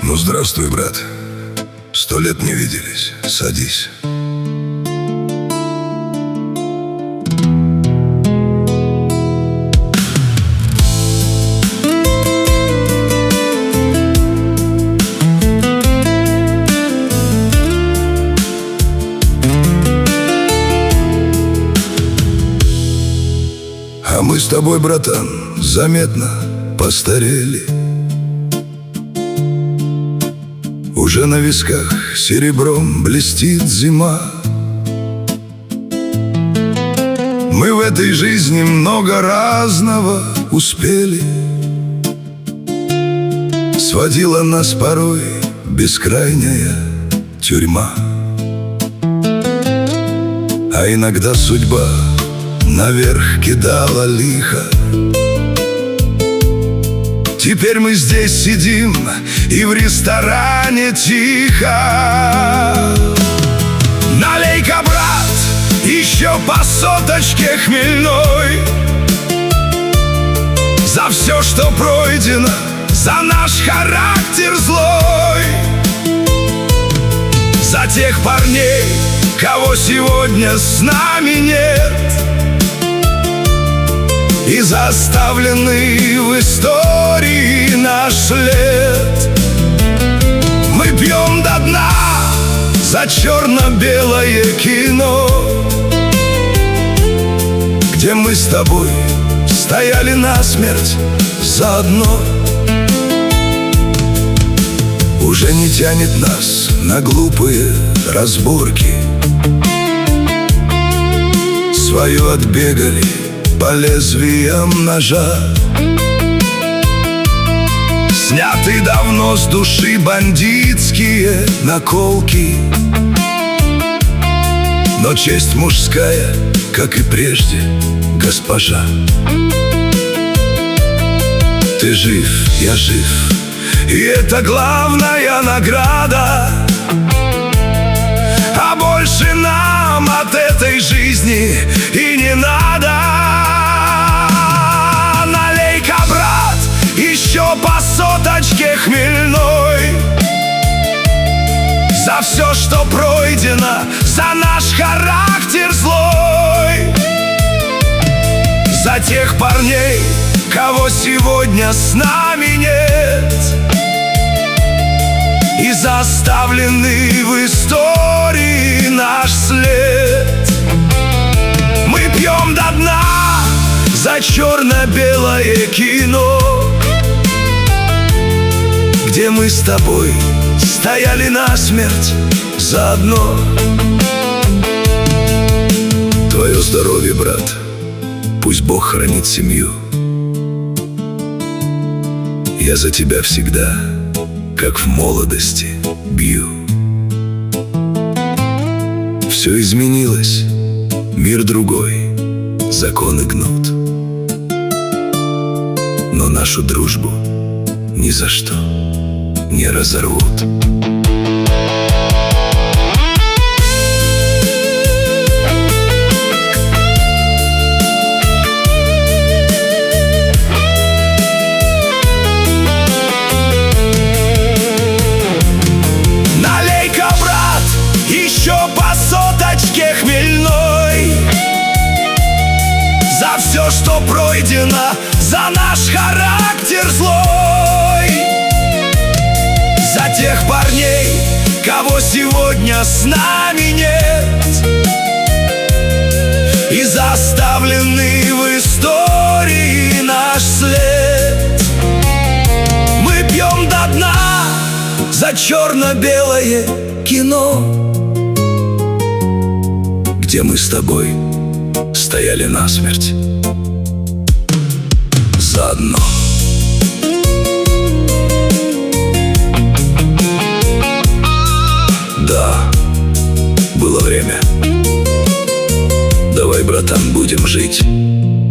Ну, здравствуй, брат. 100 лет не виделись. Садись. А мы с тобой, братан, заметно постарели. Уже на висках серебром блестит зима. Мы в этой жизни много разного успели. Сводила нас порой бескрайняя тюрьма. А иногда судьба наверх кидала лихо. Теперь мы здесь сидим и в ресторане тихо. Налей-ка, брат, еще по соточке хмельной. За все, что пройдено, за наш характер злой. За тех парней, кого сегодня с нами нет, и за оставленный в истории наш след. Мы пьем до дна за черно-белое кино, где мы с тобой стояли насмерть заодно. Уже не тянет нас на глупые разборки. Свое отбегали по лезвиям ножа. Сняты давно с души бандитские наколки. Но честь мужская, как и прежде, госпожа. Ты жив, я жив, и это главная награда. А больше нам от этой жизни и не надо. Налей-ка, брат, еще по соточке хмельной. За все, что пройдено, за наш характер злой. За тех парней, кого сегодня с нами нет, и за оставленный в истории наш след. Мы пьем до дна за черно-белое кино, где мы с тобой стояли насмерть заодно. Твое здоровье, брат, пусть Бог хранит семью. Я за тебя всегда, как в молодости, бью. Все изменилось, мир другой, законы гнут, но нашу дружбу ни за что не разорвут. Еще по соточке хмельной. За все, что пройдено, за наш характер злой. За тех парней, кого сегодня с нами нет, и за оставленный в истории наш след. Мы пьем до дна за черно-белое кино, где мы с тобой стояли насмерть заодно. Да, было время. Давай, братан, будем жить.